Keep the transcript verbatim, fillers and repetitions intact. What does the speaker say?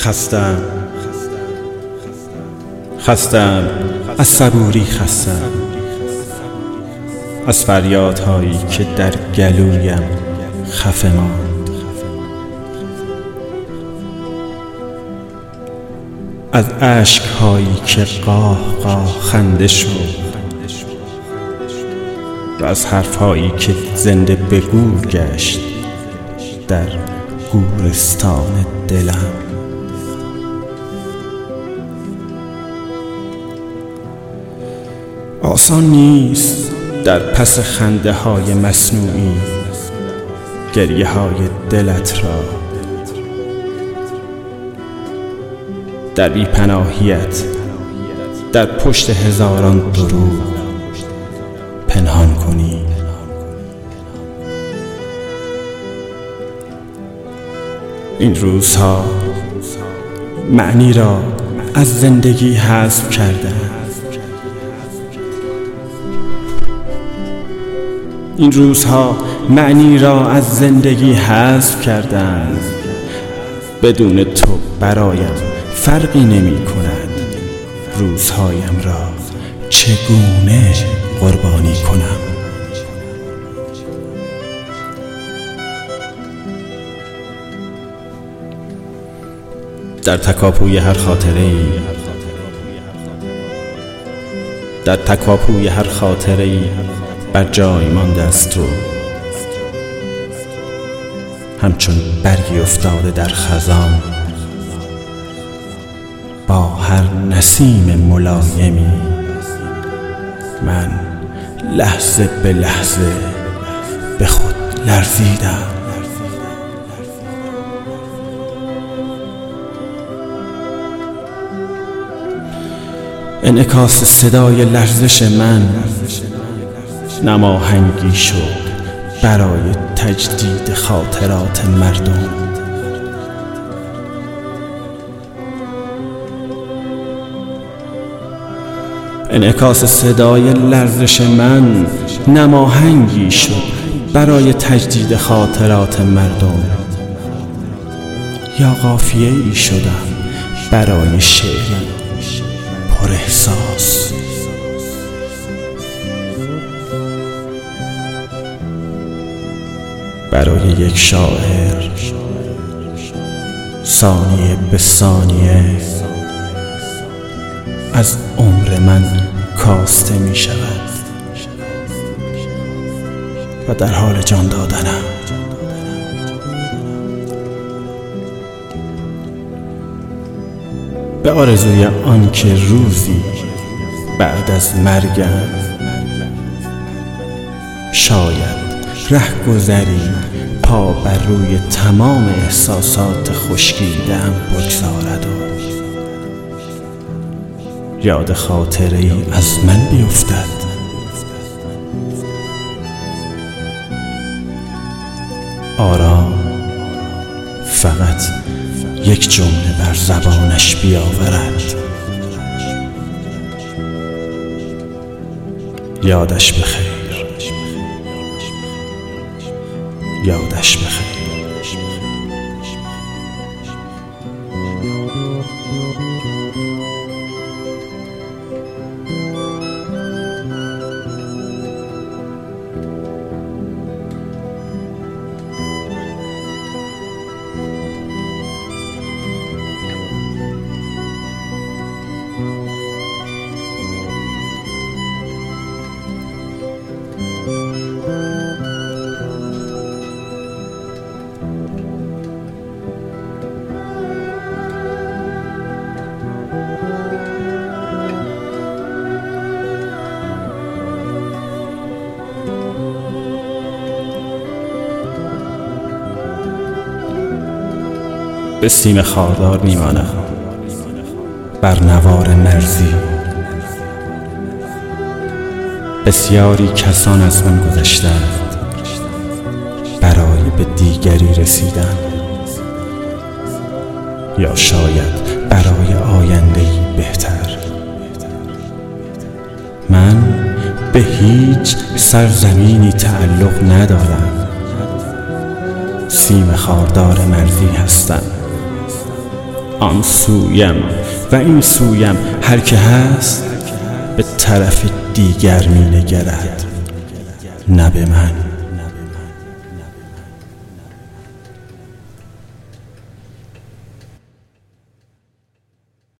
خستم خستم از صبوری، خستم از فریادهایی که در گلویم خفه ماند، از اشکهایی که قاه قاه خنده شد و از حرفهایی که زنده به گور گشت در گورستان دلم. آسان نیست در پس خنده های مصنوعی گریه های دلت را در بی‌پناهیت در پشت هزاران دروغ پنهان کنی. این روزها معنی را از زندگی حذف کردم. این روزها معنی را از زندگی حذف کردم. بدون تو برایم فرقی نمی کند روزهایم را چگونه قربانی کنم. در تکاپوی هر خاطره‌ای در تکاپوی هر خاطره‌ای بر جای مانده است تو، همچون برگی افتاده در خزان. با هر نسیم ملایمی من لحظه به لحظه به خود لرزیدم. انعکاس صدای لرزش من نماهنگی شد برای تجدید خاطرات مردم. انعکاس صدای لرزش من نماهنگی شد برای تجدید خاطرات مردم. یا قافیه ای شدم برای شعری پر احساس. برای یک شاعر ثانیه به ثانیه از عمر من کاسته می شود و در حال جان دادنم. به آرزوی آن که روزی بعد از مرگم شاید رهگذری پا بر روی تمام احساسات خشکیده‌ام بگذارد و یاد خاطره‌ای از من بیفتد. آرام فقط یک جمله بر زبانش بیاورد: یادش بخیر، یادش بخیر. به سیم خاردار میمانم بر نوار مرزی. بسیاری کسان از من گذشتند برای به دیگری رسیدن، یا شاید برای آینده‌ای بهتر. من به هیچ سرزمینی تعلق ندارم. سیم خاردار مرزی هستم آن سویم و این سویم، هر که هست به طرف دیگر می نگرد، نه به من.